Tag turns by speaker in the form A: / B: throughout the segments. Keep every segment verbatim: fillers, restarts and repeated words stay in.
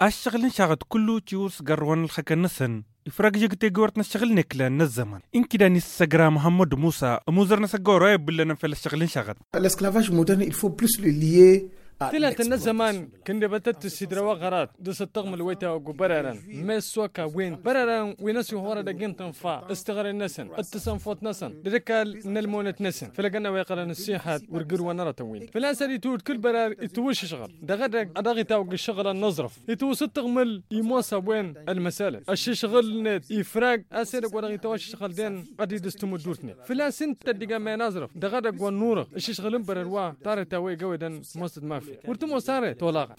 A: الشغل شغل كله تيوس قروان الخكنسن يفرق جيكتي قورتنا الشغل نكلا الزمن إن كده نسجرا محمد موسى موزر نسجورا يبلنا في الشغل شغل.
B: L'esclavage moderne, il faut plus le lier.
C: ثلاثة الزمان كنا بتت السدرة وغرات دس التغم الويتا وجبرران مسوكا وين برران وينسوا هورا دقين تنفع استغر النسن التسنفوت نسن لذكال نلمونة نسن فلقنا ويقرن السياحات ورجر ونرى توين فالأسر يتود كل برر يتوش شغل دغدق أدغي تاوج الشغل النظرف يتوس التغمل يموسى وين المسألة الشي شغل نت يفرق أسرق ودغي توش شغل دين قد يدستم الدورتني فالأسن تدقى ما نظرف دغدق والنور الشي شغل برروا تاري تاوي جويدا مصد ما ورتمو صارت ولاغ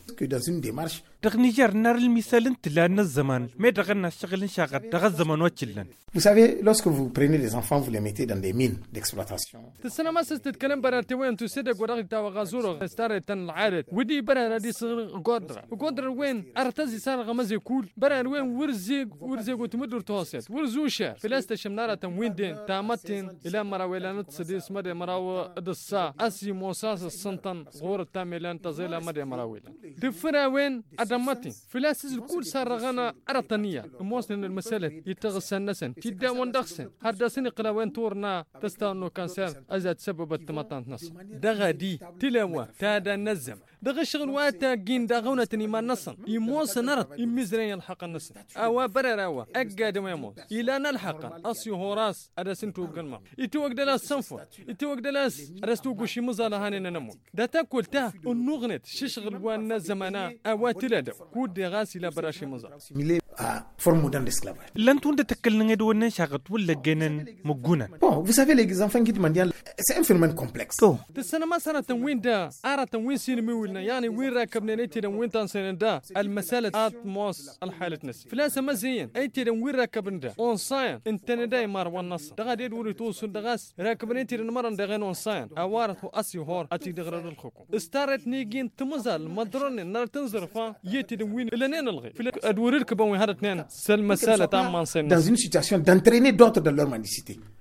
A: تغنيجر نار المثال انت لان الزمان ما دغنا الشغل شاغد دغ الزمان وتشلن.
B: Vous savez, lorsque vous prenez les enfants, vous les mettez dans des mines d'exploitation.
C: تسنى ما تتكلم برا وين تسدق ورغي تاو غازورو ستارت العادت ودي برا دي صغر قدره وقدره وين ارتزي صار غمزي كول برا وين ورزيق ورزيق وتمدر توسط ورزوشه فلاست شمناره وين دين تامتين الى مراويلا نتصديس مدى مراو الصا اسي موساس السنتن غور التاملان تزيلا مدى مراويلا دفرا وين ادمتي فلاست الكل صار غنا ارتنيه موسن المساله يتغسل نسن تدا وندخسن هذا سن قلاوين تورنا تستانو كانسر ازاد سببت تمطانت نص دغدي تلوا تادا نزم دغ شغل واتا جين دغونه ما نصن يموس نرت يمزرين الحق النص او برراوا اقاد ما يموت الى نلحق اصيو هوراس هذا سنتو قلما يتوق دلاس سنفو يتوق دلاس رستو شي مزاله هاني نمو دا تاكل تا النغنت ششغل وانا زمانا او تلاد كود غاسي لا براشي مزا
B: forme moderne d'esclavage.
A: لانتون تتكلم دون شاغط ولا جنن مجونا.
B: Bon, vous savez les enfants qui demandent c'est un phénomène complexe.
A: تو.
C: تسنى ما صار تنوين دا أرى تنوين سينمي ولنا يعني وين راكبنا نيتي تنوين تنسين دا المسألة آت موس الحالة نس. فلاسة ما زين أي تيرن وين راكبنا دا أون ساين أنت نداي مار والنص. دغادي دوري توصل دغاس راكبنا نيتي نمرن دغين أون ساين. أوارث أسي هور أتي دغرر الخوكو. استارت نيجين تمزال مدرن نار تنزرفا يتي تنوين إلا نين الغي. فلا أدور الكبوي هذا اثنين.
B: Dans une situation d'entraîner d'autres dans leur mendicité.